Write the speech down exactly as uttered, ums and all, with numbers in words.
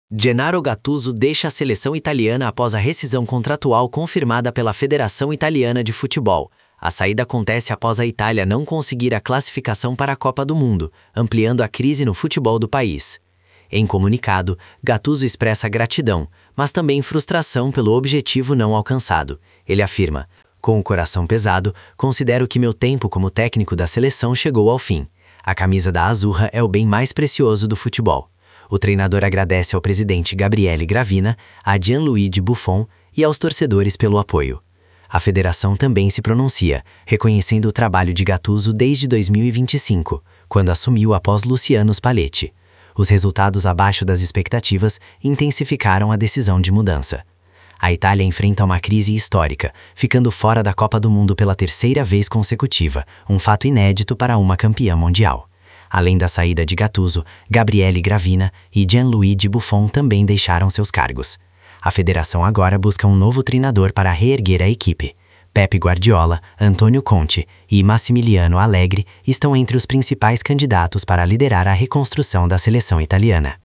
Gennaro Gattuso deixa a seleção italiana após a rescisão contratual confirmada pela Federação Italiana de Futebol. A saída acontece após a Itália não conseguir a classificação para a Copa do Mundo, ampliando a crise no futebol do país. Em comunicado, Gattuso expressa gratidão, mas também frustração pelo objetivo não alcançado. Ele afirma: "Com o coração pesado, considero que meu tempo como técnico da seleção chegou ao fim. A camisa da Azzurra é o bem mais precioso do futebol." O treinador agradece ao presidente Gabriele Gravina, a Gianluigi Buffon e aos torcedores pelo apoio. A federação também se pronuncia, reconhecendo o trabalho de Gattuso desde dois mil e vinte e cinco, quando assumiu após Luciano Spalletti. Os resultados abaixo das expectativas intensificaram a decisão de mudança. A Itália enfrenta uma crise histórica, ficando fora da Copa do Mundo pela terceira vez consecutiva, um fato inédito para uma campeã mundial. Além da saída de Gattuso, Gabriele Gravina e Gianluigi Buffon também deixaram seus cargos. A federação agora busca um novo treinador para reerguer a equipe. Pep Guardiola, Antonio Conte e Massimiliano Allegri estão entre os principais candidatos para liderar a reconstrução da seleção italiana.